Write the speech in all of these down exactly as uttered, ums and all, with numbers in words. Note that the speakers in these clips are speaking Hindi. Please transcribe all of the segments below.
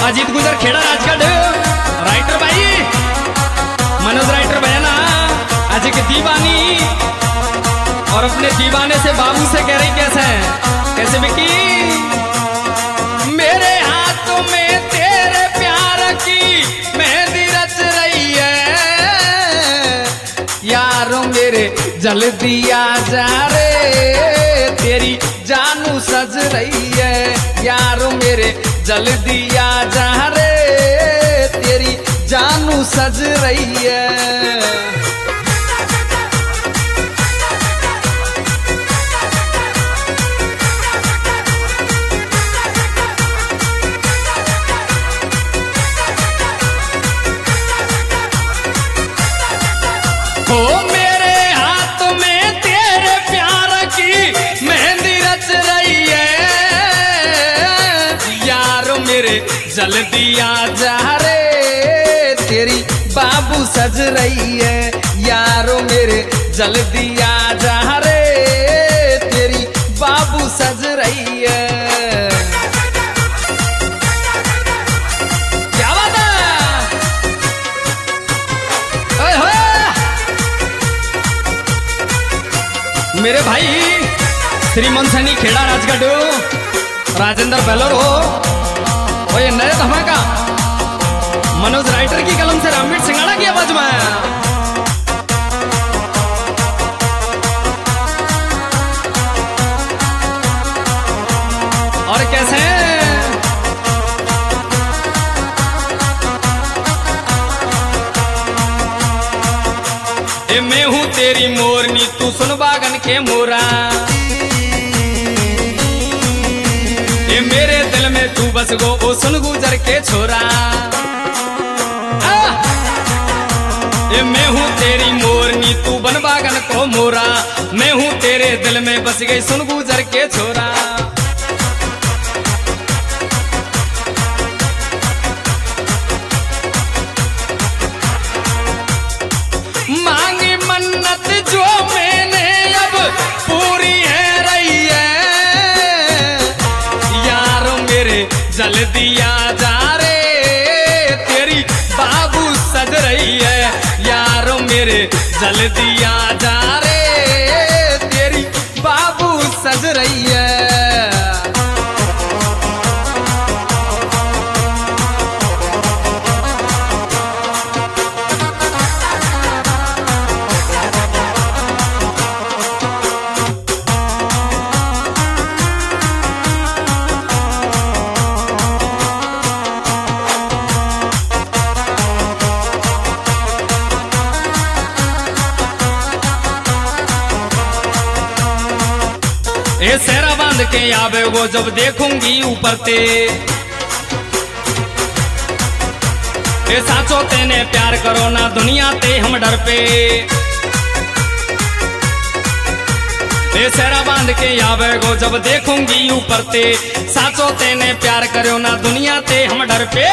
अजीत गुजर खेड़ा राजगढ़ राइटर भाई मनोज राइटर भैया ना आज के दीवानी और अपने दीवाने से बाबू से कह रही कैसे कैसे बिकी मेरे हाथों में तेरे प्यार की मेहंदी रच रही है यारों मेरे जल्दी आ जा रे तेरी जानू सज रही है यारों मेरे जल्दी आ जा रे तेरी जानू सज रही है। हो मेरे हाथ में तेरे प्यार की मेहंदी रच रही है यारो मेरे जल्दी आ जा रे तेरी बाबू सज रही है यारो मेरे जल्दी आ जा रे तेरी बाबू सज रही है। क्या बात है ओए होए मेरे भाई श्रीमंत सैनी खेड़ा राजगढ़ राजेंद्र बेलोर हो और ये नए धमाका मनोज राइटर की कलम से रामवीर सिंगाड़ा की आवाज में और कैसे ए मैं हूं तेरी मोरनी तू सुन बागन के मोरा ए मेरे दिल में तू बस गो ओ सुन गुजर के छोरा ए मैं हूं तेरी मोरनी तू बन बागन को मोरा मैं हूं तेरे दिल में बस गई सुन गुजर के छोरा। मांगी मन्नत जो मैंने अब पूरी है रही है यारों मेरे जल्दी आ जा रे तेरी बाबू सज रही है यारों मेरे जल्दी आ जा रे तेरी बाबू सज रही है। ए सेरा बांध के आवे वो जब देखूंगी ऊपर ते ए साचो तेने प्यार करो ना दुनिया ते हम डर पे ए सेरा बांध के आवे वो जब देखूंगी ऊपर ते साचो तेने प्यार करो ना दुनिया ते हम डर पे।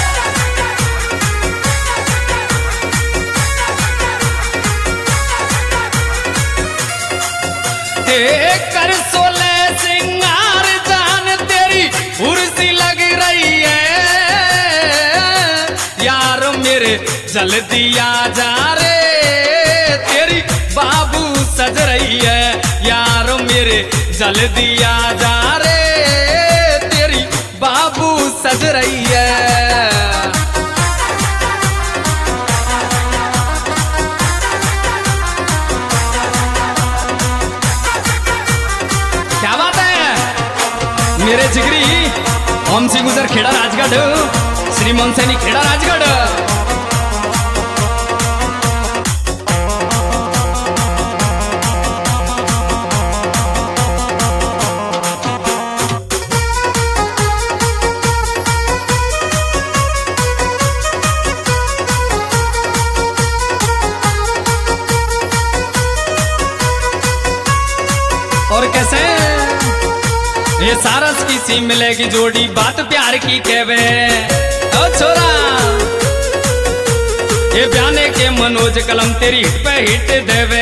कर सोले सिंगार जान तेरी उर्सी लग रही है यार मेरे जल्दी आ जा रे तेरी बाबू सज रही है यार मेरे जल्दी आ जा रे तेरी बाबू सज रही है। मेरे जिगरी ओम सिंह गुजर खेड़ा राजगढ़ श्रीमंत सैनी खेड़ा राजगढ़ और कैसे ये सारस की सी मिलेगी जोड़ी बात प्यार की कहवे ओ छोरा ये बयाने के मनोज कलम तेरी हिट पे हिट देवे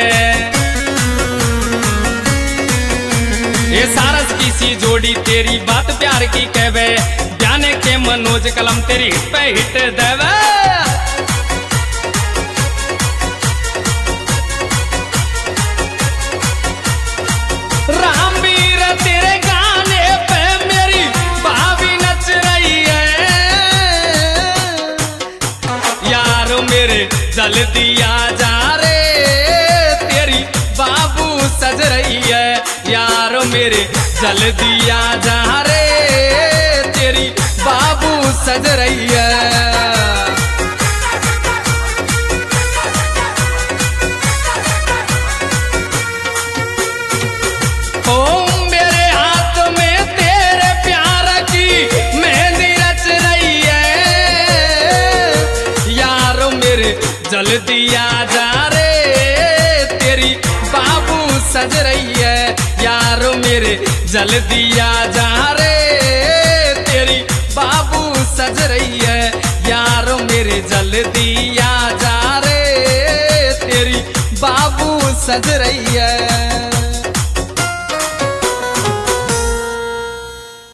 ये सारस की सी जोड़ी तेरी बात प्यार की कहवे जाने के मनोज कलम तेरी हिट पे हिट देवे। रामवीर तेरे गाने पे मेरी भाभी नच रही है, यारो मेरे जल दिया जा रे तेरी बाबू सज रही है, यारो मेरे जल दिया जा रे तेरी बाबू सज रही है। जल दिया जा रे तेरी बाबू सज रही है, यारो मेरे जल दिया जा रे तेरी बाबू सज रही है, यारो मेरे जल दिया जा रे तेरी बाबू सज रही है।